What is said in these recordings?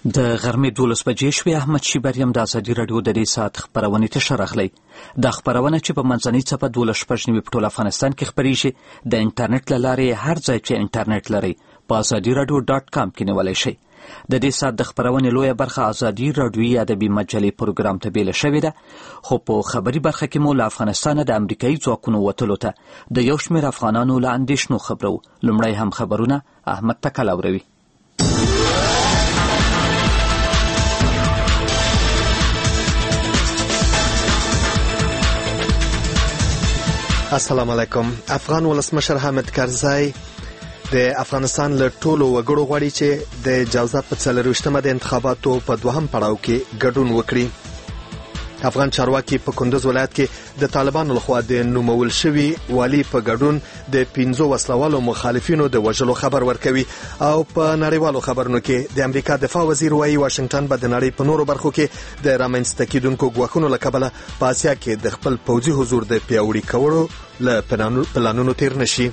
د غرمې 12 بجې شوې. احمد شیبریم د ازادي راډیو د دې ساعت خپرونې ته ښه راغلی. دا خپرونه چې په منځنۍ څپه 12:09 په ټول افغانستان کې خپریږي د انټرنیټ له لارې هر ځای چې انټرنیټ لري په azadiiradio.com کې نیولی شئ. د دې ساعت د خپرونې لویه برخه ازادي راډیویي ادبي مجلې پروګرام ته بیله شوې ده، خو په خبري برخه کې مو له افغانستانه د امریکایي ځواکونو وتلو ته د یو شمېر افغانانو له اندېښنو خبرو. لومړی هم خبرونه احمد تکل اوروي. السلام علیکم. افغان ولسمشر حامد کرزی د افغانستان له ټولو وګړو غواړي چې د جوزا په 24مه د انتخاباتو په دوهم پړاو کې ګډون وکړي. افغان چارواکي په کندوز ولایت کې د طالبانو لخوا د نومول شوي والي په ګډون د 15 وسلوالو مخالفینو د وژلو خبر ورکوي. او په نړیوالو خبرونو کې د امریکا دفاع وزیر وایي واشنگټن به د نړۍ په نورو برخو کې د رامنځته کېدونکو ګواښونو له کبله په اسیا کې د خپل پوځي حضور د پیاوړي کولو له پلانونو تیر نشي.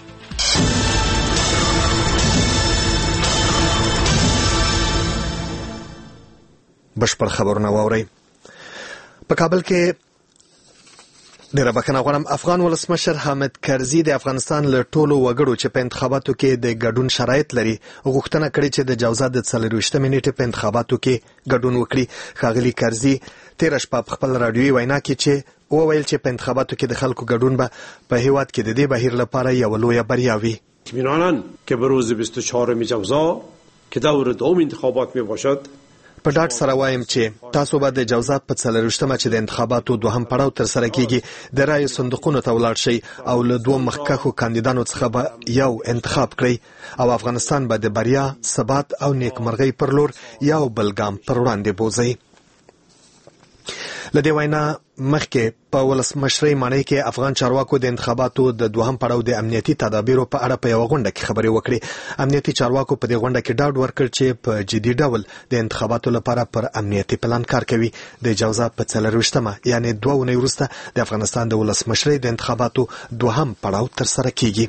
بشپړ خبرونه واورئ. په کابل کې ډیره بخښنه غواړم. افغان ولسمشر حامد کرزي د افغانستان له ټولو وګړو چې په انتخاباتو کې د ګډون شرایط لري غوښتنه کړې چې د جوزا د 24مې نیټې په انتخاباتو کې ګډون وکړي. ښاغلي کرزي تېره شپه په خپل راډیویي وینا کې چې وویل چې په انتخاباتو کې د خلکو ګډون به په هیواد کې د دې بهیر لپاره یوه لویه بریا وي. اطمیناناً که به روز 24 جوزا که دور دوم انتخابات می باشد په ډاډ سره وایم چې تاسو به د جوزا په 24مه چې د انتخاباتو دوهم پړاو تر سره کیږي د رایو صندوقونو ته ولاړ شئ او له دوه مخکښو کاندیدانو څخه به یو انتخاب کړئ او افغانستان به د بریا، ثبات او نیکمرغۍ پر لور یو بل ګام پر وړاندې بوځئ. له دې وینا مخکې په ولسمشرۍ ماڼۍ کې افغان چارواکو د انتخاباتو د دوهم پړاو د امنیتي تدابیرو په اړه په یوه غونډه کې خبرې وکړې. امنیتي چارواکو په دې غونډه کې ډاډ ورکړ چې په جدي ډول د انتخاباتو لپاره پر امنیتي پلان کار کوي. د جوزا په 24مه یعنې 2 اونۍ وروسته د افغانستان د ولسمشرۍ د انتخاباتو دوهم پړاو تر سره کیږي.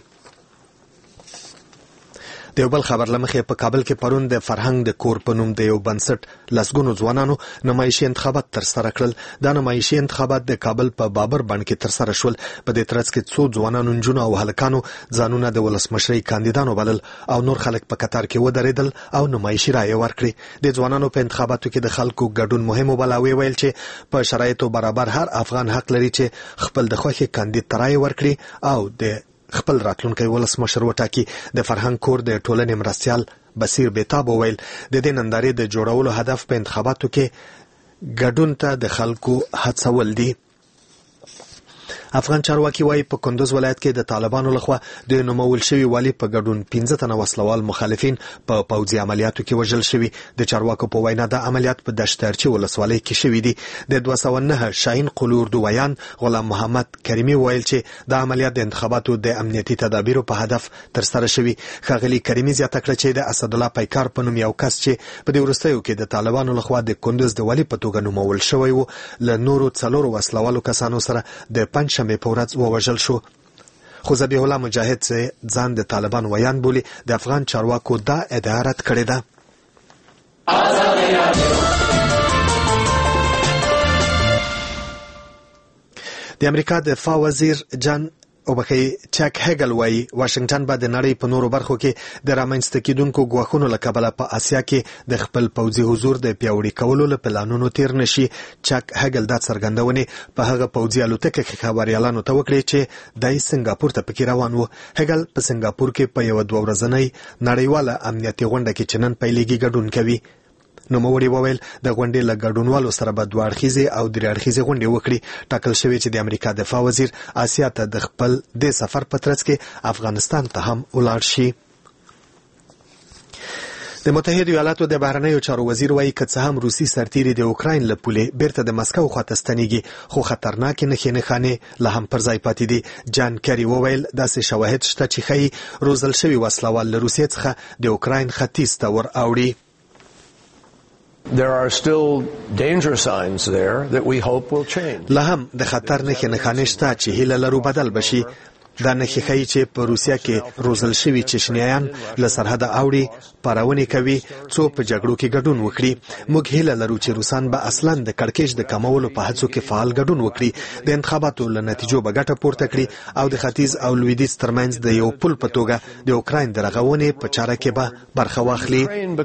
د یو بل خبر لمخې په کابل کې پرون د فرهنګ د کور په نوم د یو بنسټ لسګونو ځوانانو نمایشي انتخابات تر سره کړل. دا نمایشي انتخابات د کابل په بابر بڼ کې تر سره شول. په دې ترڅ کې څو ځوانانو، نجونو او هلکانو ځانونه د ولسمشرۍ کاندیدانو بلل او نور خلک په قطار کې ودرېدل او نمایشي رایې ورکړې. د ځوانانو په انتخاباتو کې د خلکو ګډون مهم وباله. ویل چې په شرایطو برابر هر افغان حق لري چې خپل د خوښې کاندید ته رایې ورکړي او د خپل راتلونکی ولسمشر وټاکي. د فرهنګ کور د ټولنې مرستیال بصیر بیتاب وویل د دې نندارې د جوړولو هدف په انتخاباتو کې ګډون ته د خلکو هڅول دي. افغان چارواکي وایي په کندوز ولایت کې د طالبانو لخوا د نومول شوي والي په ګډون 15 تنه وسلوال مخالفین په پوځي عملیاتو کې وژل شوي. د چارواکو په وینا د عملیات په دشترچي ولسوالۍ کې شوي دي. د 209 شاهین قلور دویان غلام محمد کریمي ویل چې د عملیات د انتخاباتو د امنیتي تدابیرو په هدف تر سره شوي. ښاغلي کریمي زیاته کړه چې د اسدالله پیکار په نوم یو کس چې په دې وروستیو کې د طالبانو لخوا د کندوز د والي په توګه نومول شوی و له نورو 4 وسلوالو کسانو سره د پنځشنبې په ورځ ووژل شو. خو ذبیح الله مجاهد چې ځان د طالبان ویان بولي د افغان چارواکو دا ادعا رد کړې ده. د امریکا دفاع وزیر چک هیګل وایي واشنگټن به د نړۍ په نورو برخو کې د رامنځته کېدونکو ګواښونو له کبله په اسیا کې د خپل پوځي حضور د پیاوړي کولو له پلانونو تیر نشي. چک هیګل دا څرګندونې په هغه پوځي الوتکه کې خبریالانو ته وکړې چې دای سنگاپور ته پکې روان و. هیګل په سنگاپور کې په یو 2 ورځنۍ نړیواله امنیتي غونډه کې چې نن پیلېږي ګډون کوي. نوموړي وویل د غونډې له ګډونوالو سره به 2 اړخیزې او 3 اړخیزې غونډې وکړي. ټاکل شوی چې د امریکا دفاع وزیر آسیا ته د خپل د سفر په ترڅ کې افغانستان ته هم ولاړ شي. د متحده ایالاتو د بهرنیو چارو وزیر وایي که څه هم روسي سرتیري د اوکراین له پولې بیرته د مسکو خواته ستنېږي خو خطرناکې نښانې لا هم پر ځای پاتې دي. جان کری وویل داسې شواهد شته چې ښایي روزل شوي وسلوال له روسیې څخه د اوکراین ختیځ ته ور اوړي. There are still danger signs there that we hope will change. لا هم د خطر نښانې شته چې هیله لرو بدل بشي. دا نښې ښیي چې په روسیه کې روزل شوي چشنیایان له سرحده اوړي پارونې کوي څو په جګړو کې ګډون وکړي. موږ هیله لرو چې روسان به اصلاً د کړکېچ د کمولو په هڅو کې فعال ګډون وکړي، د انتخاباتو له نتیجو به ګټه پورته کړي او د ختیځ او لویدیځ ترمنځ د یو پل په توګه د اوکراین د رغونې په چاره کې به برخه واخلي.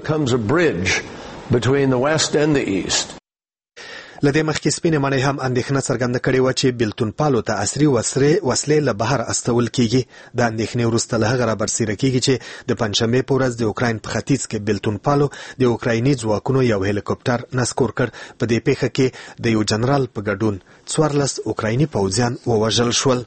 لدې مخکې سپینې ماڼۍ هم اندېښنه څرګنده کړې وه چې بیلتون پالو ته عصري وسلې له بهر استول کیږي. د اندېښنې وروسته له هغه رابرسېره کیږي چې د پنجشنبې په ورځ د اوکراین په ختیځ کې بیلتون پالو د اوکرایني ځواکونو یو هلیکوپټر نسکور کړ. په دې پیښه کې د یو جنرال په ګډون 14 اوکرایني پوځیان ووژل شول.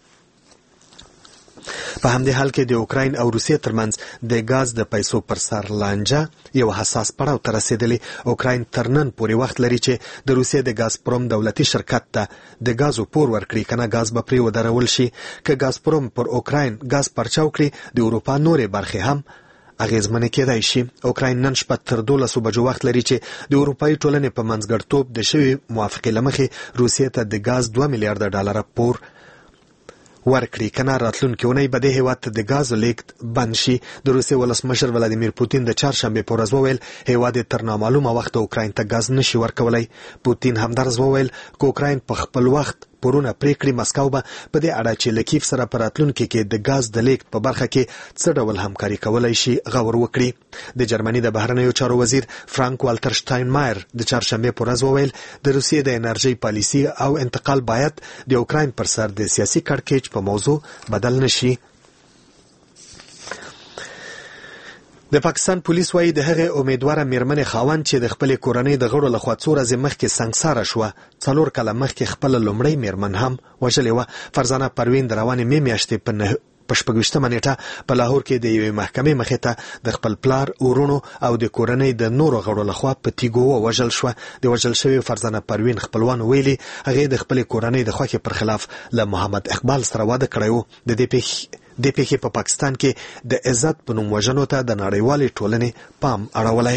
په همدې حال کې د اوکراین او روسیې ترمنځ د غاز د پیسو پر سر لانجه یو حساس پړاو ته رسیدلی. اوکراین تر نن پورې وخت لري چې د روسیې د غازپروم دولتي شرکت ته د غازو پور ورکړي، کنه غاز به پرې ودرول شي. که غازپروم پر اوکراین غاز پرچاو کړي د اروپا نورې برخې هم اغیزمنې کېدای شي. اوکراین نن شپه تر 12 بجو وخت لري چې د اروپایي ټولنې په منځګړیتوب د شوي موافقې له مخې روسیې ته د غاز 2 میلیارډ ډالر پور ورکړي، کنه راتلونکې اونۍ به د هیواد ته د غازو لیږد بند شي. د روسیې ولسمشر ولادیمیر پوتین د چهارشنبې په ورځ وویل هیواد تر نامعلومه وخته اوکراین ته غاز نشي ورکولی. پوتین همدارس وویل که اوکراین په خپل وخت پورونه پرې کړي، مسکو به په دې اړه چې له کیف سره په راتلونکي کې د غاز د لیږد په برخه کې څه ډول همکاري کولی شي غور وکړي. د جرمني د بهرنیو چارو وزیر فرانک والتر شتاینمایر د چهارشنبې په ورځ وویل د روسیې د انرژۍ پالیسي او انتقال باید د اوکراین پر سر د سیاسي کړکېچ په موضوع بدل نشي. د پاکستان پولیس وایي د هغې امیدواره میرمنې خاوند چې د خپلې کورنۍ د غړو لخوا 2 ورځې مخکې سنګساره شوه 4 کاله مخکې خپله لومړۍ میرمن هم وژلې وه. فرزانه پروین د روانې مې میاشتې په 26مه نیټه په لاهور کې د یوې محکمې مخې ته د خپل پلار، ورونو او د کورنۍ د نورو غړو لخوا په تیږو ووژل شوه. د وژل شوې فرزانه پروین خپلوانو ویلي هغې د خپلې کورنۍ د خوښې پر خلاف له محمد اقبال سره واده کړی و. د پیښې په پاکستان کې د عزت په نوم وژنو ته د نړیوالې ټولنې پام اړولی.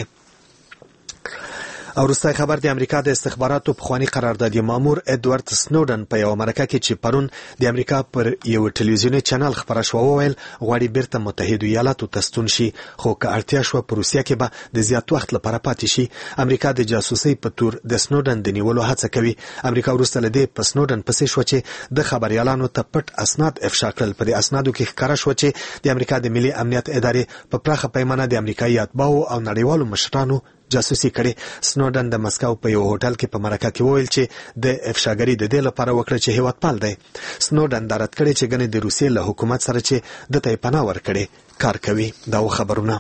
او وروستی خبر د امریکا د استخباراتو پخوانی قراردادي مامور ادوارد سنوډن په یو مرکه کې چې پرون د امریکا پر یو ټلویزیوني چینل خبره شوه وویل غواړي بیرته متحده ایالاتو ته ستون شي، خو که اړتیا شوه په روسیه کې به د زیات وخت لپاره پاتې شي. امریکا د جاسوسۍ په تور د سنوډن د نیولو هڅه کوي. امریکا وروسته له دې په سنوډن پسې شوه چې د خبریالانو ته پټ اسناد افشا کړل. په دې اسنادو کې ښکاره شوه چې د امریکا د ملي امنیت ادارې په پراخه پیمانه د امریکایي اتباعو او نړیوالو مشرانو جاسوسي کړي. سنوډن د مسکو په یو هوټل کې په مرکه کې وویل چې د افشاګری د دې لپاره وکړه چې هیوادپال دی. سنوډن دا رد کړی چې ګنې د روسیې له حکومت سره چې دته یې پناه ورکړې کار کوي. دا و خبرونه.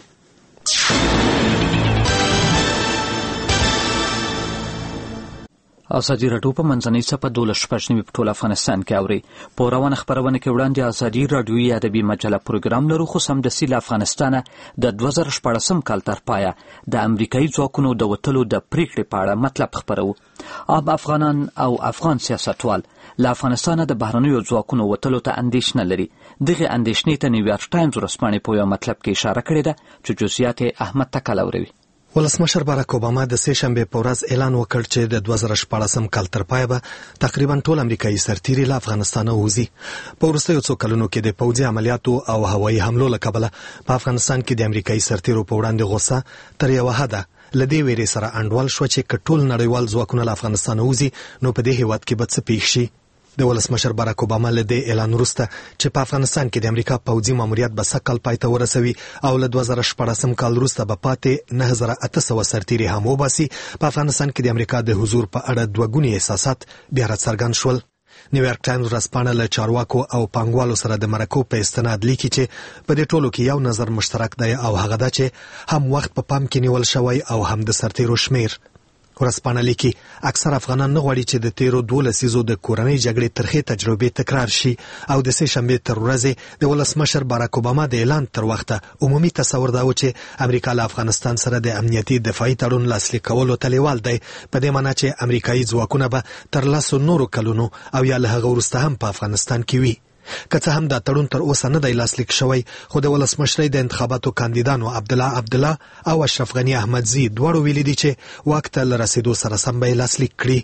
ازادي راډیو په منځنۍ څپه 12 په ټول افغانستان کې اوري. په روانه خبرونه کې وړاندې ازادي راډیوي ادبي مجله پروګرام لرو، خو سمدستي له افغانستانه د 2014 کال تر پایه د امریکایي ځواکونو د وتلو د پریکړې په اړه مطلب خبرو. عام افغانان او افغان سیاستوال له افغانستانه د بهرنیو ځواکونو وتلو ته اندېښنه لري. دغه اندېښنې ته نیویارک ټایمز ورځپاڼې په یو مطلب کې اشاره کړې ده چې جزئیات احمد تکل اوروي. ولسمشر باراک اوباما د سه شنبه په ورځ اعلان وکړ چې د 2014 کال تر پایه به تقریبا ټول امریکایي سرتیري له افغانستانه وځي. په وروستیو څو کلونو کې د پوځي عملیاتو او هوایي حملو له کبله په افغانستان کې د امریکایي سرتیرو په وړاندې غوسه تر یو حده لدې ویرې سره انډول شو چې ټول نړیوال ځواکونه له افغانستانه وځي نو په دې هیواد کې به څه پیښ شي. د ولسمشر باراک اوباما له دې اعلان وروسته چې په افغانستان کې د امریکا پوځي ماموریت به سږ پای ته ورسوي او له 2014 کال وروسته به پاتې 9800 سرتیري هم وباسي، په افغانستان کې د امریکا د حضور په اړه دوه ګوني احساسات بیا راڅرګند شول. نیویارک ټایمز ورځپاڼه له چارواکو او پانګوالو سره د مرکو په استناد لیکي چې په دې ټولو کې یو نظر مشترک دی او هغه دا چې هم وخت په پام کې نیول شوی او هم د سرتیرو شمیر. ورځپاڼه لیکي اکثر افغانان نه غواړي چې د تیرو 12 لسیزو د کورنۍ جګړې ترخې تجربې تکرار شي او د سه شنبې تر ورځې د ولسمشر باراک اوباما د اعلان تر وخته عمومي تصور دا و چې امریکا له افغانستان سره د امنیتي دفاعي تړون لاسلیک کولو ته لیوال دی، په دې معنی چې امریکایي ځواکونه به تر لاسو نورو کلونو او یا له هغه وروسته هم په افغانستان کې وي. که څه هم دا تړون تر اوسه نه دی لاسلیک شوی، خو د ولسمشرۍ د انتخاباتو کاندیدانو عبدالله او اشرف غنی احمدزي دواړو ویلي دي چې واک ته له رسېدو سره سم به یې لاسلیک کړي.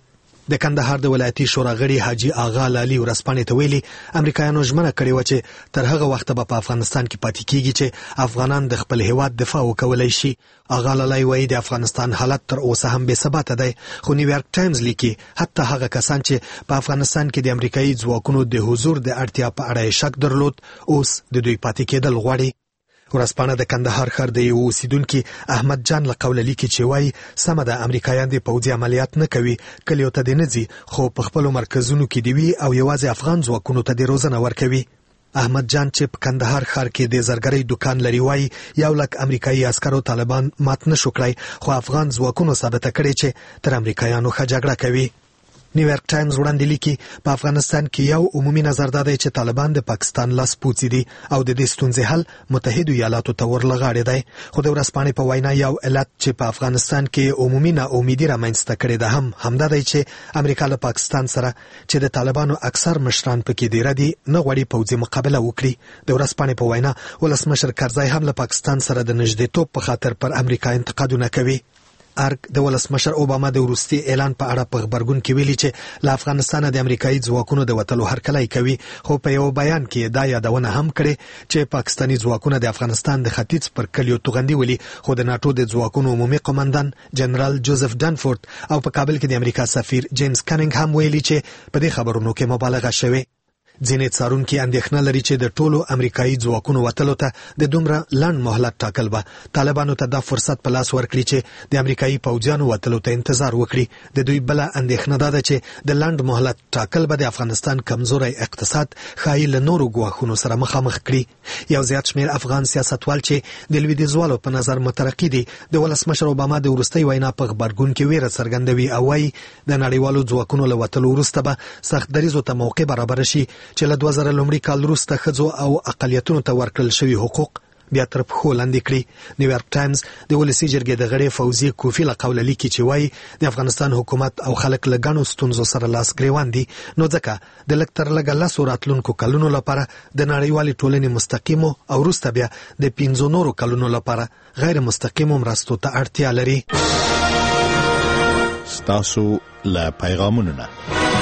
د کندهار د ولایتي شورا غړي حاجی آغا لالي ورسپانې ته ویلي امریکایانو ژمنه کړې و چې تر هغه وخت به په افغانستان کې پاتې کیږي چې افغانان د خپل هیواد دفاع وکولای شي. آغا لالي وایي د افغانستان حالت تر اوسه هم بې ثباته دی، خو نیویارک ټایمز لیکي حتی هغه کسان چې په افغانستان کې د امریکایي ځواکونو د حضور د اړتیا په اړه شک درلود اوس د دوی پاتې کېدل غواړي. ورسپانه د کندهار ښار د یو اوسیدونکي احمد جان له قوله لیکي چې وایي سمه ده امریکایان د پوځي عملیات نه کوي، کلیو ته دې نه ځي، خو په خپلو مرکزونو کې دې وي او یوازې افغان ځواکونو ته دې روزنه ورکوي. احمد جان چې په کندهار ښار کې د زرګرۍ دکان لري وایي 100,000 امریکایي عسکرو طالبان مات نه شو کړی، خو افغان ځواکونو ثابته کړې چې تر امریکایانو ښه جګړه کوي. نیویارک ټایمز وړاندې لیکي په افغانستان کې یو عمومي نظر دا دی چې طالبان د پاکستان لاس پوڅي دي او د دې ستونزې حل متحدو ایالاتو ته ورلغاړي دی. خو د ورسپانې په وینا یو علت چې په افغانستان کې عمومي ناامیدي رامنځته کړې ده همدا دی چې امریکا له پاکستان سره چې د طالبانو اکثر مشران پکې دیره دي نه غواړي پوځي مقابله وکړي. د ورسپانې په وینا ولسمشر کرزی هم له پاکستان سره د نږدېتوب په خاطر پر امریکا انتقادونه کوي. ارګ د ولسمشر اوباما د وروستي اعلان په اړه په خبرګون کې ویلي چې له افغانستان د امریکایي ځواکونو د وتلو هرکلی کوي، خو په یو بیان کې دا یادونه هم کړې چې پاکستاني ځواکونه د افغانستان د ختیځ پر کلیو توغندي ولي، خو د ناتو د ځواکونو عمومي قومندان جنرال جوزف ډانفورد او په کابل کې د امریکا سفیر جیمز کانینګ هم ویلي چې په دې خبرونو کې مبالغه شوې. ځینې څارونکي اندېښنه لري چې د ټولو امریکایي ځواکونو وتلو ته د دومره لنډ مهلت ټاکل به طالبانو ته دا فرصت په لاس ورکړي چې د امریکایي پوځیانو وتلو ته انتظار وکړي. د دوی بله اندېښنه دا ده چې د لنډ مهلت ټاکل به د افغانستان کمزوری اقتصاد ښایي له نورو ګواښونو سره مخامخ کړي. یو زیات شمېر افغان سیاستوال چې د لویدیځوالو په نظر مترقي دي د ولسمشر اوباما د وروستۍ وینا په غبرګون کې ویره څرګندوي او وایي د نړیوالو ځواکونو له وتلو وروسته به سخت دریځو ته موقع برابر شي چې له 2000 لومړي کال وروسته ښځو او اقلیتونو ته ورکړل شوي حقوق بیا تر پښو لاندې کړي. نیویارک ټایمز د ولسي جرګې د غړي فوزي کوفی له قوله لیکي چې وایي د افغانستان حکومت او خلک له ګڼو ستونزو سره لاس ګریوان دي، نو ځکه د لږ تر لږه 10 راتلونکو کلونو لپاره د نړیوالې ټولنې مستقیمو او وروسته بیا د 15 نورو کلونو لپاره غیر مستقیمو مرستو ته اړتیا لري. ستاسو له پیغامونو نه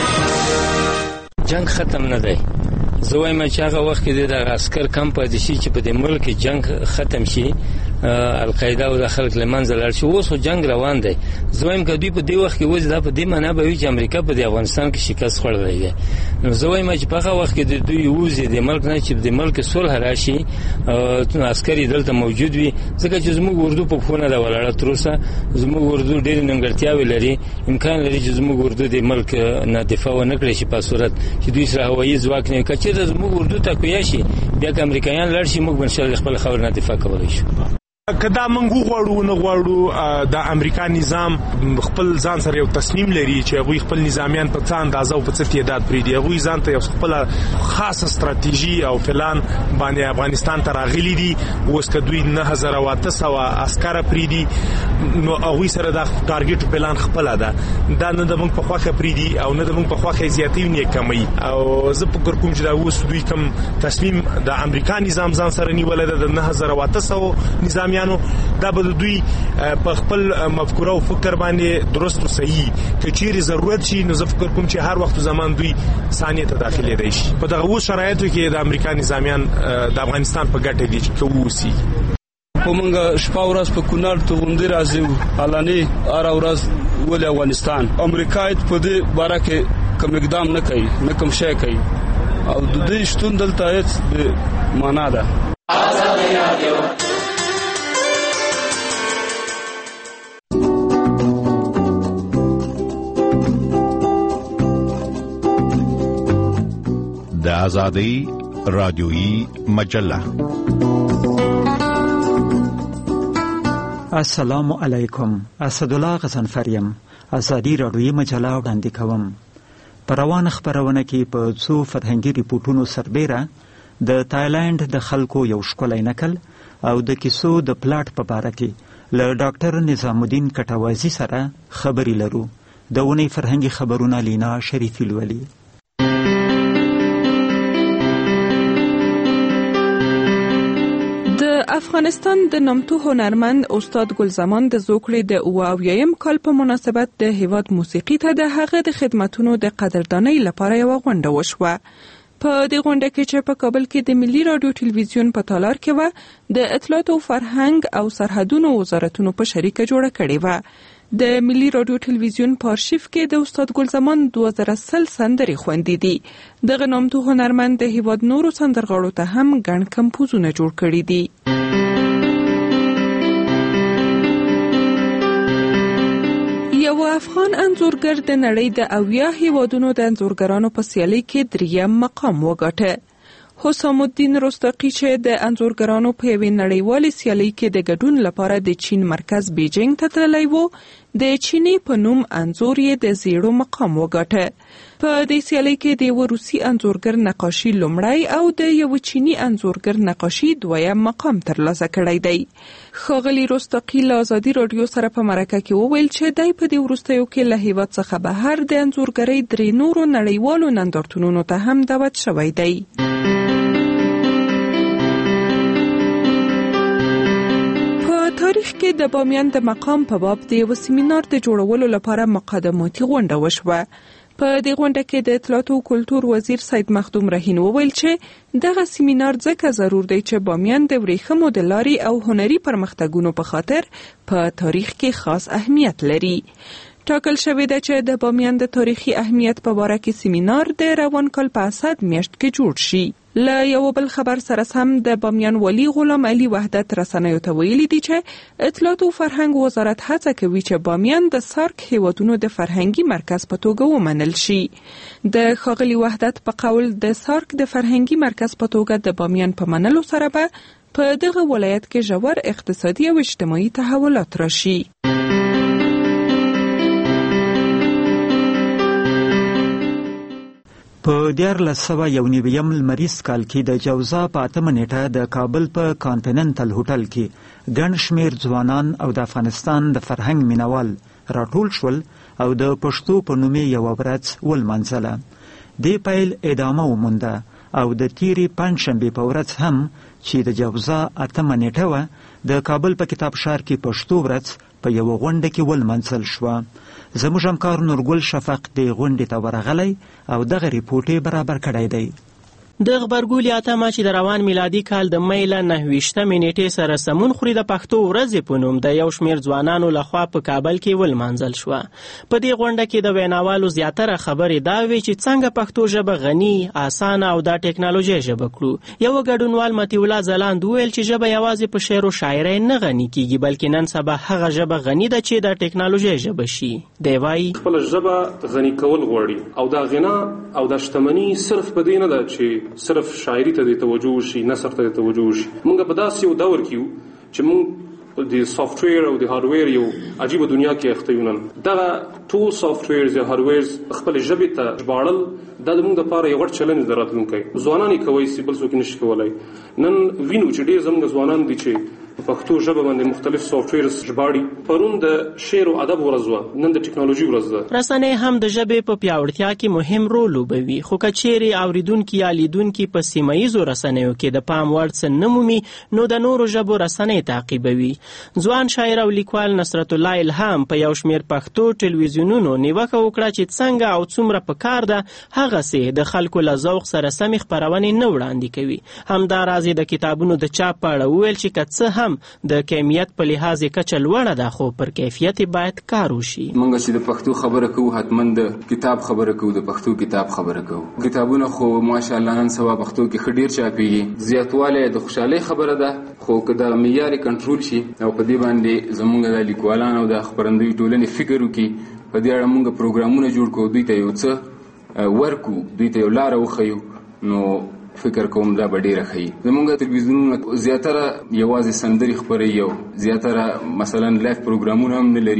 جنگ ختم نه دی. زه وایم چې هغه وخت کې د عسكر کم پاتې شي چې په دې ملک جنگ ختم شي، القاعده او د خلک له منځه لاړ شي. اوس جنگ روان دی. زه وایم که دوی په دې وخت کې وځي دا په دې معنا به وي چې امریکا په افغانستان کې شکست خوړلی دی. نو زه وایم چې په هغه وخت کې د دوی وځي د ملک نه چې د ملک صلح راشي، عسکر دلته موجود وي، ځکه چې زموږ اردو په خونه د ولاړه تر اوسه زموږ اردو ډېر نیمګړتیاوې لري. امکان لري چې زموږ اردو د ملک نه دفاع ونه کړي شي په صورت چې دوی سره هوایي ځواک نه کچې د زموږ اردو تقویه شي، بیا که امریکایان لړ شي موږ به انشاءالله خپل خاور نه دفاع کولی شو. کدا موږ غواړو نه غواړو د امریکا نظام خپل ځان سره یو تصمیم لري چې هغوی خپل نظامیان په څه اندازه او په څه تعداد پرېږدي. هغوی ځان ته یو خپل خاصه ستراتیژي او پلان باندې افغانستان ته راغلي دي. اوس که دوی 9800 عسکر پرېږدي نو هغوی سره دا ټارګېټ پلان خپله ده، دا نه د موږ په خوښه پرېږدي او نه د موږ په خوښه یې زیاتوي نه یې کموي. او زه فکر کوم چې دا اوس دوی کوم تصمیم د امریکا نظام ځان سره نیولی ده د 9800 نظامیان دا به دوی په خپل مفکوره او فکر باندې درست او صحیح که چیرې ضرورت شي نو زه فکر کوم چې هر وخت زمان دوی ثانیه ته داخلېدای شي. په دغه شرایطو کې د امریکا نظامیان د افغانستان په ګټه دي چې کووسی. په موږ شپه ورځ په کونړ توغندي راځو علني هر ورځ ولې افغانستان امریکا په دې باره کې کوم اقدام نه کوي، نه کوم شی کوي او د دې شتون دلته هیڅ معنا ده. د آزادی رادیویی مجله. السلام علیکم. اسدالله غضنفریم آزادی رادیویی مجله وړاندې کوم. په روانه خپرونه کې په څو فرهنګي ریپورټونو سربیره د تایلند د خلکو یو ښکلی نکل او د کیسو د پلاټ په باره کې له ډاکټر نظام الدین کټوازي سره خبرې لرو. د اونۍ فرهنګي خبرونه لینا شریفي لولي. د په افغانستان د نامتو هنرمند استاد ګلزمان د زوکړې د 78م کال په مناسبت د هیواد موسیقي ته د هغه د خدماتونو د قدردانۍ لپاره یو غونډه وشوه. په دې غونډه کې چې په کابل کې د ملي رادیو ټلویزیون په تالار کې و، د اطلاعات او فرهنګ او سرحدونو وزارتونو په شریکه جوړه کړې و. د ملي رادیو ټلویزیون په آرشیف کې د استاد ګلزمان 2010 سندرې خوندې دي. دغه نامتو هنرمند د هیواد نورو سندرغاړو ته هم ګڼ کمپوزونه جوړ کړي دي. یو افغان انځورګر د نړۍ د 80 هیوادونو د انځورګرانو په سیالۍ کې 3یم مقام وګاټه. حسام الدین رستاقی چې د انځورګرانو په یوې نړیوالې سیالۍ کې د ګډون لپاره د چین مرکز بیجینګ ته تللی و، د چینی په نوم انځور یې د زیړو مقام وګاټه. په دې سیالۍ کې د یو روسي انځورګر نقاشي لومړی او د یو چینی انځورګر نقاشي 2یم مقام ترلاسه کړی دی. ښاغلي رستاقی له ازادي راډیو سره په مرکه کې وویل چې دی په دې وروستیو کې له هیواد څخه بهر د انځورګرۍ 3 نورو نړیوالو نندارتونونو ته هم دعوت شوی دی. تاریخ کې د بامیان د مقام په باب د یو سیمینار د جوړولو لپاره مقدماتي غونډه وشوه. په دې غونډه کې د اطلاعات او کلتور وزیر سید مخدوم رهین وویل چې دغه سیمینار ځکه ضرور دی چې بامیان د ورېښمو د لارې او هنري پرمختګونو په خاطر په تاریخ کې خاص اهمیت لري. ټاکل شوې ده چې د بامیان د تاریخي اهمیت په باره کې سیمینار د روان کال په اسد میاشت کې جوړ شي. له یو بل خبر سره سم د بامیان ولی غلام علي وحدت رسنیو ته ویلي دي چې اطلاعات او فرهنګ وزارت هڅه کوي چې بامیان د سارک هیوادونو د فرهنګي مرکز په توګه ومنل شي. د ښاغلي وحدت په قول د سارک د فرهنګي مرکز په توګه د بامیان په منلو سره به په دغه ولایت کې ژور اقتصادي او اجتماعي تحولات راشي. په 1991 لمریز کال کې د جوزا په 8 نیټه د کابل په کانټیننټل هوټل کې ګڼ شمېر ځوانان او د افغانستان د فرهنګ مینوال راټول شول او د پښتو په نوم یوه ورځ ولمانځله. دې پیل ادامه ومونده او د تیرې پنجشنبې په ورځ هم چې د جوزا 8 نیټه وه، د کابل په کتاب ښار کې پښتو ورځ په یوه غونډه کې ولمانځل شوه. زموږ همکار نورګل شفق دې غونډې ته ورغلی او دغه ریپورټ یې برابر کړی دی. د غبرګولي اتمه چې د روان میلادي کال د می له 29 نیټې سره سمون خوري د پښتو ورځې په نوم د یو شمېر ځوانانو لخوا په کابل کې ولمانځل شوه. په دې غونډه کې د ویناوالو زیاتره خبرې دا وې چې څنګه پښتو ژبه غني، اسانه او د ټیکنالوژي ژبه کړو. یو ګډونوال مطیع الله ځلاند وویل چې ژبه یوازې په شعر او شاعرۍ نه غني کیږي، بلکې نن سبا هغه ژبه غني ده چې د ټیکنالوژي ژبه شي. دی وایي خپل ژبه غني کول غواړي او دا غنا او د شتمنۍ صرف په دې نه ده چې صرف شاعری ته توجه شي، نثر ته توجه شي. موږ په داسې یو دور کې یو چې موږ د سافټویر او د هارډویر یو عجیبه دنیا کې اخته یو. نن دغه ټول سافټویرز یا هارډویرز خپل ژبې ته ژباړل دا زموږ دپاره یو غټ چلنج دی. راتلونکی ځوانان یې کوی سي، بل څوک نشي کولی. نن وینو چې ډېر زموږ ځوانان دي چې پښتو ژبه باندې مختلف سافټویرز ژباړي. پرون د شعر او ادب ورځ وه، نن د ټیکنالوژي ورځ ده. رسنۍ هم د ژبې په پیاوړتیا کې مهم رول لوبوي، خو که چیرې اوریدونکي یا لیدونکي په سیمه ییزو رسنیو کې د پام وړ څه نه مومي، نو د نورو ژبو رسنۍ تعقیبوي. ځوان شاعر او لیکوال نصرت الله الهام په یو شمېر پښتو ټلویزیونونو نیوکه وکړه چې څنګه او څومره پکار ده هغسې د خلکو له ذوق سره سمې خپرونې نه وړاندې کوي. همداراز د کتابونو د چاپ په اړه وویل چې که څه هم د کیمیت په لحاظ کچه لوړه ده، خو پر کیفیت باید کار وشي. موږ چې د پښتو خبره کوو حتما د کتاب خبره کوو، د پښتو کتاب خبره کوو. کتابونه خو ماشاءالله نن سبا پښتو کې ښه ډېر چاپېږي. زیاتوالی د خوشحالۍ خبره ده، خو که د معیار کنټرول شي او په دې باندې زموږ د لیکوالان او د خپرندوی ټولنې فکر وکړي، په دې اړه موږ پروګرامونه جوړ کړو، دوی ته یو څه ورکو، دوی ته یو لاره وښیو، نو فکر کوم دا به ډېره ښه. زموږ تلویزیونونه زیاتره یوازې سندرې خپروي او زیاتره مثلا لایف پروګرامونه هم نه لري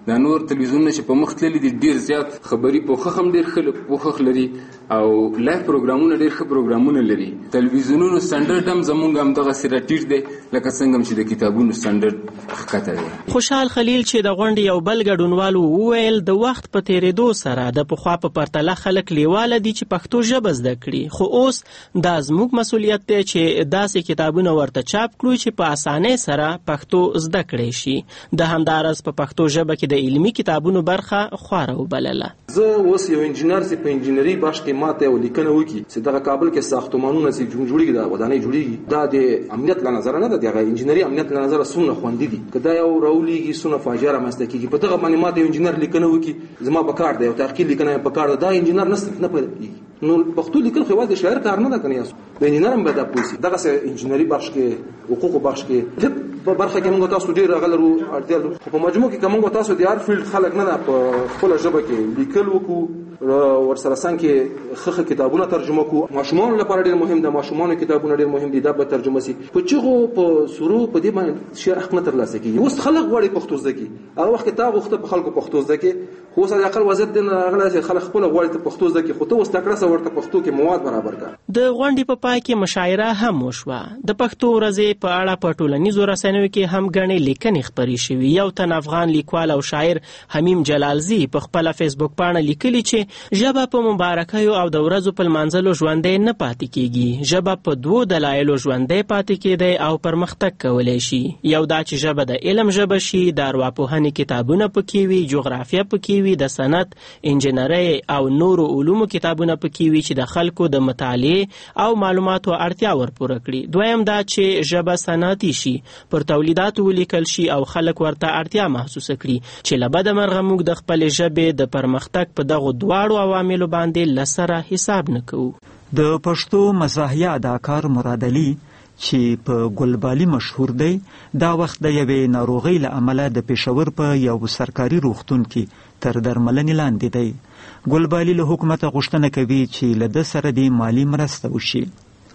دا نور تلویزیونونه چې په مخ تللي دي ډېر زیات خبري پوښښ هم ډېر پوښښ لري او لایف پروګرامونه ډېر ښه پروګرامونه لري. تلویزیونونو سټنډرډ هم زمونږ همدغسې راټیټ دی لکه څنګه هم چې د کتابونو سټنډرډ ښکته دی. خوشحال خلیل چې د غونډې یو بل ګډونوال وویل د وخت په تېرېدو سره د پخوا په پرتله خلک لیواله دي چې پښتو ژبه زده کړي، خو اوس دا زموږ مسؤلیت دی چې داسې کتابونه ورته چاپ کړو چې په اسانۍ سره پښتو زده کړی شي. د همدارس په پښتو ژبه کې د علمي کتابونو برخه خواره وبلله. زه اوس یو انجینر چې په انجینري بخش کې ماته یو لیکنه وکړي چې دغه کابل کې ساختمانونه چې جوړیږي د ودانۍ جوړیږي دا د امنیت له نظره نه ده، دغه انجینري امنیت له نظره څومره خوندي دي، که دا یو راولیږي څومره فاجعه رامنځته کېږي. په دغه باندې ماته یو انجینر لیکنه وکړي زما په کار دی، یو تحقیق لیکنه په کار ده، دا انجینر نه پیدا کېږي. نو پښتو لیکل خو یوازې شاعر کار نه ده کنه، یاسو د انجینر هم باید پوسی دغه انجینري بخش کې حقوق بخش کې په برخه کې موږ تاسو ډیر غلرو اړتیا لرو. په مجموع کې کومه تاسو د هر فیلډ خلک نه په خپل ژبه کې لیکل وکړو، ورسره څنګه خخه کتابونه ترجمه کو. ماشومان لپاره ډیر مهم ده، ماشومان کتابونه ډیر مهم دي دا به ترجمه سي. په چغو په سورو په دې باندې شعر حق نه ترلاسه کیږي. اوس خلک غواړي پښتو زده کړي، هغه وخت کتاب وخت په خلکو پښتو زده کړي، خو سره عقل وزت دین هغه خلک خپل غواړي ته پښتو زده کړي، خو ته اوس تکړه سره ورته پښتو کې مواد برابر کړه. د غونډې په پای کې مشاعره هم وشوه. د پښتو ورځې په اړه په ټولنیزو رسنیو کې هم ګڼې لیکنې خپرې شوې. یو تن افغان لیکوال او شاعر حمیم جلالزی په خپل فیسبوک باندې لیکلي چې ژبه په مبارکیو او د ورځو په لمانځلو ژوندۍ نه پاتې کیږي. ژبه په دوو دلایلو ژوندۍ پاتې کیدی او پرمختګ کولی شي. یو دا چې ژبه د علم ژبه شي، د ارواپوهنې کتابونه پکې وي، جغرافیه پکې وي، د صنعت، انجینرۍ او نورو علومو کتابونه پکې وي چې د خلکو د مطالعې او معلوماتو اړتیا ورپوره کړي. دویم دا چې ژبه صنعتي شي، پر تولیداتو ولیکل شي او خلک ورته اړتیا محسوسه کړي چې له بده مرغه موږ د خپلې ژبې د پرمختګ په دغو دواړو عواملو باندې له سره حساب نه کوو. د پښتو مزاحیه اداکار مراد علي چې په ګلبالي مشهور دی، دا وخت د یوې ناروغۍ له امله د پېښور په یو سرکاري روغتون کې تر درملنې لاندې دی. ګلبالي له حکومته غوښتنه کوي چې له ده سره د مالي مرسته وشي.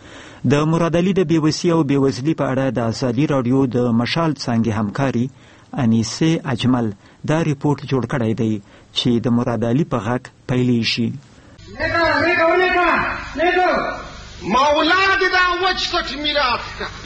د مراد علي د بېوسي او بېوزلي په اړه د ازادي راډیو د مشال څانګې همکاري انیسه اجمل دا ریپورټ جوړ کړی دی چې د مراد علي په غږ پیلیږي. مولا دې دا وچکټ میراث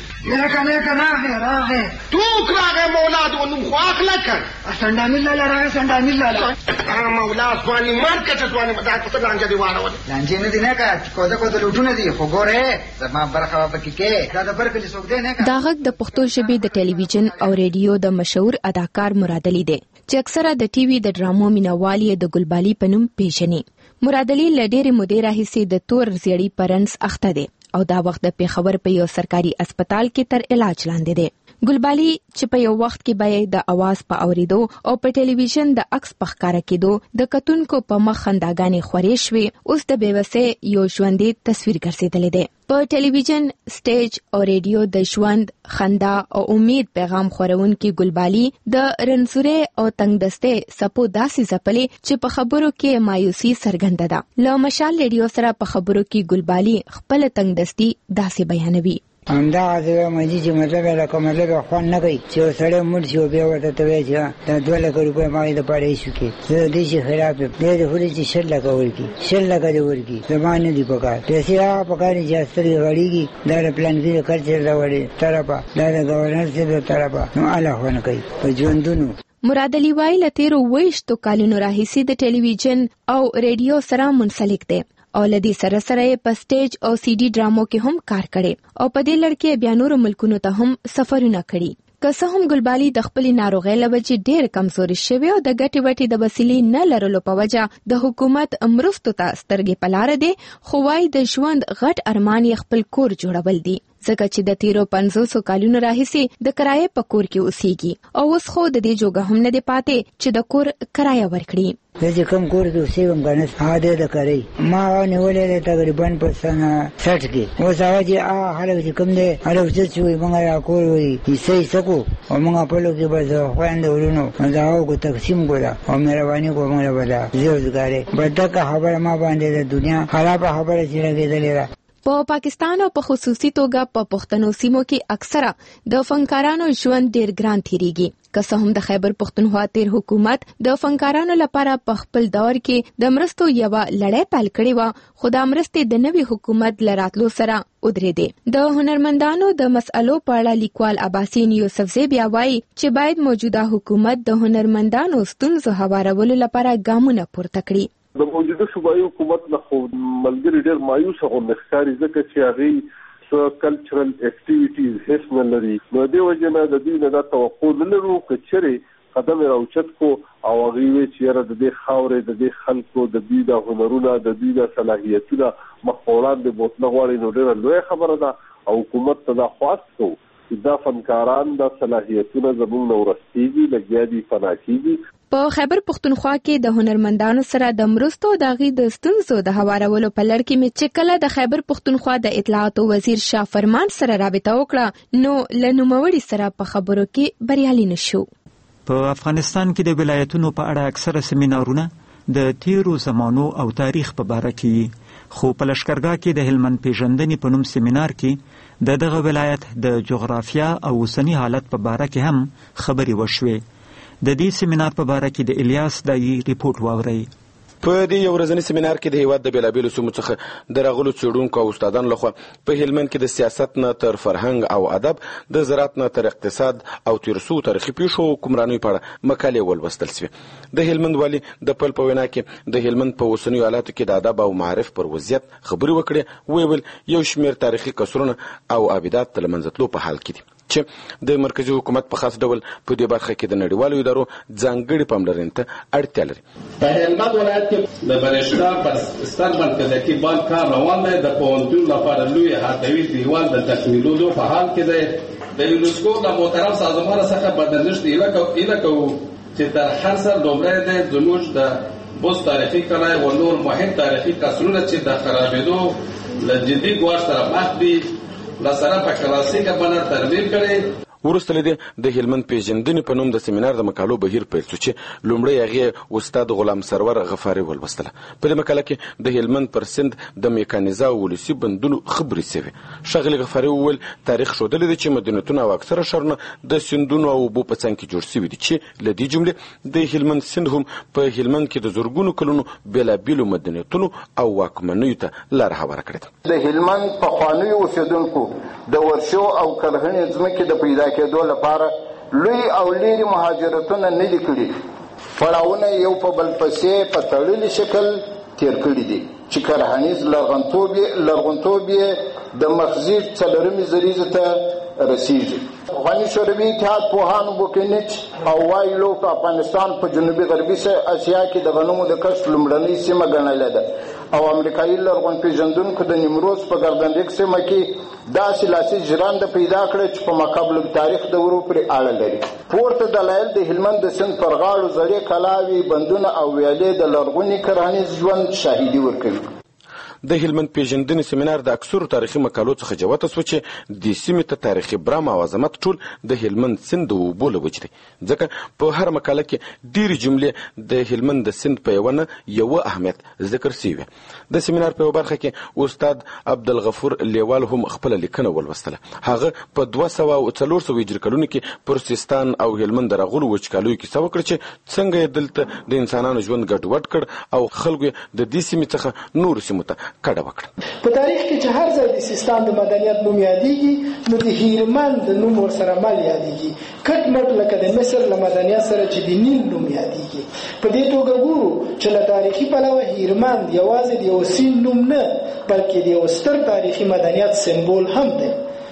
کړه لیکه نه راغې توک راغې مولا دې ونوم خو اخله کړ سنډامیل لاله راغې سنډامیل لاله مولا ځواني مارکټ ځواني دا څه لانجه دی واړول لانجه نه دی نه کا کوزه لوټونه دي خو ګوره زما برخه پکې کې دا د برکې څوک دی نه. دا غږ د پښتو ژبې د ټلویزیون او ریډیو د مشهور اداکار مراد علي دی چې اکثره د ټي وي د ډرامو مینوال یې د ګلبالي په نوم پیژني. مراد علي له ډېرې مودې راهیسې د تور زیړي په رنځ اخته دی او دا وخت د پېښور په یو سرکاري اسپیټال کې تر علاج لاندې دی. ګلبالي چې په یو وخت کې به د اواز په اوریدو او په ټلویزیون د عکس په ښکاره کېدو د کتونکو په مخ خنداګانې خورې شوې، اوس د بېوسۍ یو ژوندی تصویر ګرځېدلی دی. په ټلویزیون، سټیج او ریډیو د ژوند، خندا او امید پیغام خورونکي ګلبالي د رنځورۍ او تنګدستۍ څپو داسې ځپلې چې په خبرو کې مایوسي څرګنده ده. له مشال ریډیو سره په خبرو کې ګلبالي خپل تنګدستي داسې بیانوي. همدا ځای مې چې مطلب لکه مطلب خوان نه کوي چې سړی مړ شي او بیا ورته ته وایي چې دا 2 لک روپۍ ما د پاره ایشو کې زه دې شي خراب دی د هوري چې 6 لک ورکی 6 لک دې ورکی زمانه دی پکار پیسې هغه پکار چې سترګې غړيږي دا پلان کې خرچ راوړي طرفه دا د گورنر څخه طرفه نو الله ونه کوي په ژوندونو. مراد علي وايي له 23 کالونو راهیسې د ټلویزیون او ریډیو سره منسلک دی او لدی سره سره په سټیج او سی ډي ډرامو کې هم کار کړي او په دې لړ کې بیا نورو ملکونو ته هم سفرونه کړي. که څه هم ګلبالي د خپلې ناروغۍ له وجې ډېر کمزوري شوې او د ګټې وټې د وسیلې نه لرلو په وجه د حکومت مرستو ته سترګې په لاره دي، خو وايي د ژوند غټ ارمان یې خپل کور جوړول دي ځکه چې د تیرو 500 کالونو راهیسې د کرایې په کور کې اوسېږي او اوس خو د دې جوګه هم نه دی پاتې چې د کور کرایه ورکړي. چې کوم کور کې اوسېږم کنه هغه د کرایې ما نیولې تقریبا په سنه 60 کې اوس هغه چې هغه چې کوم دی هغه چې وي موږ را کور وي یې سکو او موږ په لو کې به خويند ورونو دا هغه تقسیم ګوره او مهرباني کوم نه ولا زیاتګاره بدکه خبره ما باندې د دنیا خراب خبره چې لګېدلې را. په پاکستان او په خصوصي توګه په پښتنو سیمو کې اکثره د فنکارانو ژوند ډیر ګران تیریږي. که څه هم د خیبر پښتونخوا تیر حکومت د فنکارانو لپاره په خپل دور کې د مرستو یوه لړۍ پیل کړې وه، خو د مرستې د نوي حکومت له راتلو سره ودرېدې. د هنرمندانو د مسئلو په اړه لیکوال عباسین یوسفزی بیا وایي چې باید موجوده حکومت د هنرمندانو ستونزو هوارولو لپاره ګامونه پورته کړي. د موجوده صوبایي حکومت نه خو ملګري ډېر مایوسه غوندې ښکاري، ځکه چې هغوی کلچرل اکټیویټیز هیڅ نه لري. نو دې وجې نه د دوی نه دا توقع نه لرو که چېرې قدم یې راوچت کو او هغوی وایي چې یاره د دې خاورې، د دې خلکو، د دوی د هنرونه، د دوی د صلاحیتونه مخ په وړاندې بوتله غواړي، نو ډېره لویه خبره ده. او حکومت ته دا خواست کوو چې دا فنکاران، دا صلاحیتونه زموږ نه ورستېږي، لګیا دي فنا کېږي. په خیبر پښتونخوا کې د هنرمندانو سره د مرستو د هغوی د ستونزو د هوارولو په لړ کې مې چې کله د خیبر پښتونخوا د اطلاعاتو وزیر شاه فرمان سره رابطه وکړه، نو له نوموړي سره په خبرو کې بریالي نشو. په افغانستان کې د ولایتونو په اړه اکثره سیمینارونه د تیرو زمانو او تاریخ په باره کې، خو په لشکرګاه کې د هلمند پیژندنې په نوم سیمینار کې دغه ولایت د جغرافیا او اوسني حالت په باره کې هم خبرې وشوې. د دې سیمینار په باره کې د الیاس دایي ریپورت واورئ. په دې یو ورځني سیمینار کې د هیواد د بیلابیلو سیمو څخه د راغلو څېړونکو او استادانو لخوا په هلمند کې د سیاست نه تر فرهنګ او ادب، د زراعت نه تر اقتصاد او تېر سوو تاریخي پیښو او حکمرانیو په اړه مقالې ولوستل سوې. د هلمند والي د پیل په وینا کې د هلمند په اوسنیو حالاتو کې د ادب او معارف پر وضعیت خبرې وکړې. ویې ویل یو شمېر تاریخي کسرونه او عبیدات له منځه تلو په حال کې دي چې د مرکزي حکومت په خاص ډول په دې برخه کې د نړیوالو ادارو ځانګړې پاملرنې ته اړتیا لري. په هلمند ولایت کې د برېښنا پر ستر مرکزي بانک کار روان دی. د پوهنتون لپاره لوی هاتوي دیوال د تکمیلولو په حال کې دی. د یونسکو د محترم سازمان څخه بدنشت ایله کوو چې تر هر څه لومړی دی زموږ د بوس تاریخي کلای و نور مهم تاریخي کسرونه چې د خرابېدو له جدي ګواښ سره مخ دي لسره په کلاسیکه بڼه ترمیم کړي. وروسته له دې د هلمند پیژندنې په نوم د سیمینار د مقالو بهیر پیل شو چې لومړی هغې استاد غلام سرور غفاري ولوستله. په دې مقاله کې د هلمند پر سیند د میکانیزه او ولسي بندونو خبرې شوې. ښاغلي غفاري وویل تاریخ ښودلی دی چې مدینتونه او اکثره ښارونه د سیندونو او اوبو په څنګ کې جوړ شوي دي، چې له دې جملې د هلمند سیند هم په هلمند کې د زرګونو کلونو بېلابېلو مدینتونو او واکمنیو ته لار هواره کړې ده. د هلمند پخوانیو اوسېدونکو د ورشو او کرهنې ځمکې د پیدا کېدو لپاره لوی او لیري مهاجرتونه نه دي کړي. پړاوونه یو په بل پسې په تړلي شکل تیر کړي دي چې کرهنیز لرغونتوب یې د مخزي څلورمې زریزې ته رسیږي. افغاني شوروي اتحاد پوهانو بوکینیچ او وایلو په افغانستان په جنوبي غربي اسیا کې د غنمو د کښت لومړنۍ سیمه ګڼلې ده او امریکایي لرغون پیژندونکو د نیمروز په ګردنډک سیمه کې داسې لاسي ژرنده پیدا کړه چې په مقابل تاریخ دورو پورې اړه لري. پورته دلایل د هلمند د سیند پر غاړو زړې کلاوې، بندونه او ویالې د لرغوني کرهنیز ژوند شاهدي ورکوي. د هلمند پیژندنې سیمینار د اکثرو تاریخي مقالو څخه جوته سوه چې د سیمې ته تاریخي برام او عظمت ټول د هلمند سیند د اوبو له وجې دی، ځکه په هر مقاله کې ډېرې جملې د هلمند د سیند په یوه نه یوه اهمیت ذکر سوي. د سیمینار په یوه برخه کې استاد عبدالغفور لیوال هم خپله لیکنه ولوستله. هغه په 200 هجري کلونو کې پر سیستان او هلمند د راغلو وچکالیو کیسه وکړه چې څنګه یې دلته د انسانانو ژوند ګډوډ کړ او خلکو یې د دې سیمې څخه نورو سیمو ته کډه وکړه. په تاریخ کې چې هر ځای د سیستان د مدنیت نوم یادېږي نو د هیرمند د نوم ورسره مل یادېږي، کټ مټ لکه د مصر له مدنیت سره چې د نیل نوم یادېږي. په دې توګه ګورو چې له تاریخي پلوه هیرمند یوازې د یو سیند نوم نه بلکې د یو ستر تاریخي مدنیت سمبول هم دی.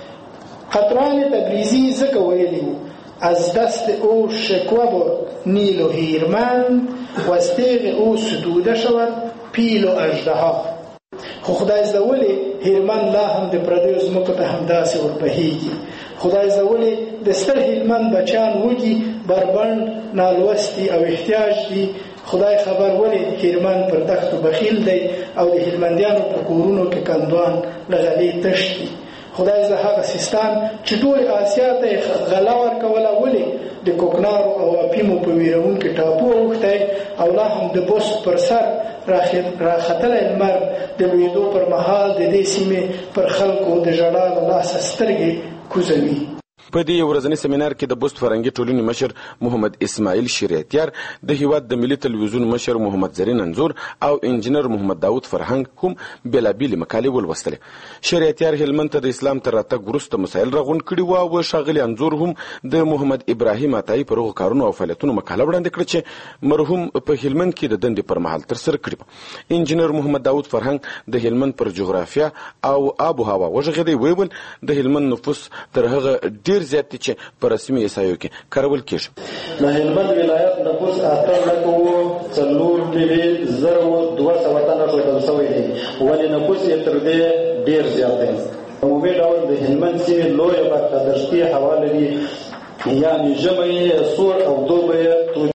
خطران تبریزی ځکه ویلي وو از دست او شکوه برد نیل و هیرمند و از تیغ او ستوده شود پیل و اژدها. خو خدای زولې هلمند لا هم د پردیو ځمکو ته همداسې وربهیږي. خدای زولې د ستر هلمند بچیان وږي، بربنډ، نالوستي او احتیاج دي. خدای خبر ولې هلمند پر دښتو بخیل دی او د هلمندیانو په کورونو کې کندوان له غلې تش دي. خدای زه هغه سیستان چې ټول آسیا ته غلا ورکوله ولې د کوکنارو او اپیمو په ویرونکي ټاپو اوښتی او لا هم د بوست پر سر راختلی لمر د لوېدو پر مهال د دې سیمې پر خلکو د ژړا له لاسه سترګې کوزوي. په دې ورځني سیمینار کې د بوست فرنګي ټولنې مشر محمد اسماعیل شریعتیار، د هیواد د ملي تلویزیون مشر محمد زرین انزور او انجینر محمد داود فرهنګ هم بېلابېلې مقالې ولوستلې. شریعتیار هلمند ته د اسلام تر راتګ وروسته مسایل راغونډ کړي وو او ښاغلي انزور هم د محمد ابراهیم عطایي پر هغو کارونو او فعالیتونو مقاله وړاندې کړه چې مرحوم په هلمند کې د دندې پر مهال ترسره کړي. انجینر محمد داود فرهنګ د هلمند پر جغرافیه او آب و هوا وغږېدی، ویل د هلمند نفوس تر هغه ډېر زیات دي چې په رسمي احصایو کې کارول کېږي. د هلمند ولایت نفوس 8,04,200 تنه ښودل شوی دی، ولې نفوس یې تر دې ډېر زیات دی. عمومي ډول د هلمند سیمې لویه برخه دښتي هوا لري، یعنې ژمی یې سوړ او دوبی یې